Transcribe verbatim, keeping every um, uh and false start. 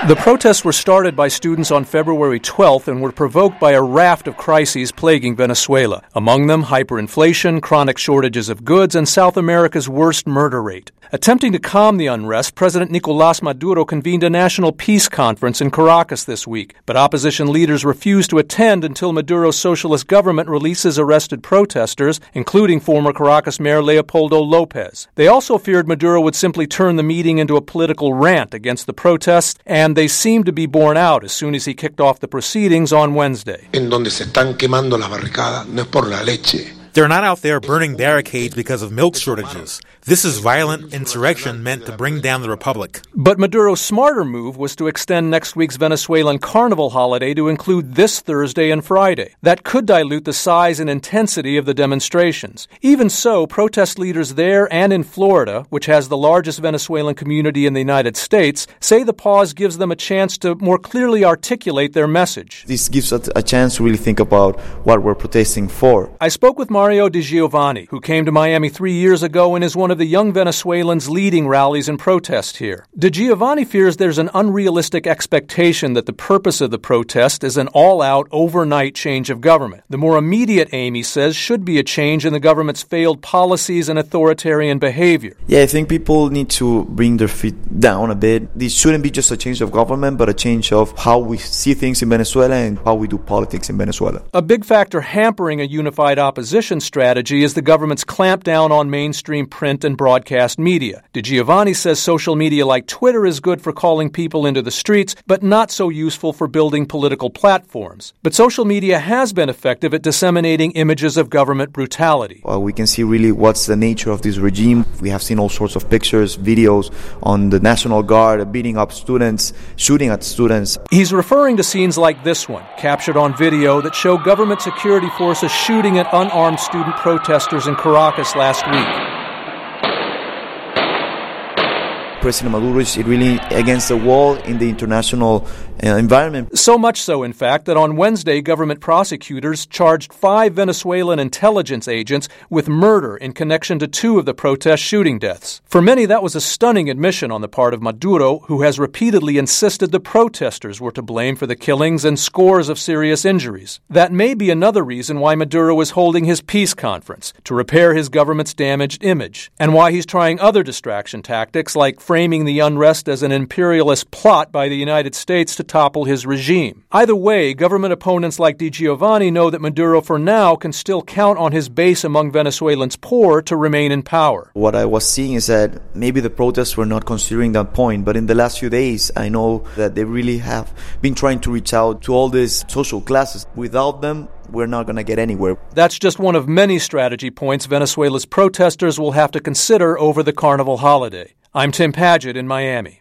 The protests were started by students on February twelfth and were provoked by a raft of crises plaguing Venezuela. Among them, hyperinflation, chronic shortages of goods, and South America's worst murder rate. Attempting to calm the unrest, President Nicolás Maduro convened a national peace conference in Caracas this week, but opposition leaders refused to attend until Maduro's socialist government releases arrested protesters, including former Caracas Mayor Leopoldo López. They also feared Maduro would simply turn the meeting into a political rant against the protests, and they seemed to be borne out as soon as he kicked off the proceedings on Wednesday. En donde se están quemando las barricadas no es por la leche. They're not out there burning barricades because of milk shortages. This is violent insurrection meant to bring down the republic. But Maduro's smarter move was to extend next week's Venezuelan carnival holiday to include this Thursday and Friday. That could dilute the size and intensity of the demonstrations. Even so, protest leaders there and in Florida, which has the largest Venezuelan community in the United States, say the pause gives them a chance to more clearly articulate their message. This gives us a chance to really think about what we're protesting for. I spoke with Mario Di Giovanni, who came to Miami three years ago and is one of the young Venezuelans leading rallies and protests here. Di Giovanni fears there's an unrealistic expectation that the purpose of the protest is an all-out, overnight change of government. The more immediate aim, he says, should be a change in the government's failed policies and authoritarian behavior. Yeah, I think people need to bring their feet down a bit. This shouldn't be just a change of government, but a change of how we see things in Venezuela and how we do politics in Venezuela. A big factor hampering a unified opposition strategy is the government's clampdown on mainstream print and broadcast media. Di Giovanni says social media like Twitter is good for calling people into the streets, but not so useful for building political platforms. But social media has been effective at disseminating images of government brutality. Well, we can see really what's the nature of this regime. We have seen all sorts of pictures, videos on the National Guard beating up students, shooting at students. He's referring to scenes like this one, captured on video, that show government security forces shooting at unarmed student protesters in Caracas last week. President Maduro is really against the wall in the international uh, environment. So much so, in fact, that on Wednesday, government prosecutors charged five Venezuelan intelligence agents with murder in connection to two of the protest shooting deaths. For many, that was a stunning admission on the part of Maduro, who has repeatedly insisted the protesters were to blame for the killings and scores of serious injuries. That may be another reason why Maduro is holding his peace conference, to repair his government's damaged image, and why he's trying other distraction tactics like framing the unrest as an imperialist plot by the United States to topple his regime. Either way, government opponents like Di Giovanni know that Maduro for now can still count on his base among Venezuelans poor to remain in power. What I was seeing is that maybe the protests were not considering that point, but in the last few days, I know that they really have been trying to reach out to all these social classes. Without them, we're not going to get anywhere. That's just one of many strategy points Venezuela's protesters will have to consider over the carnival holiday. I'm Tim Padgett in Miami.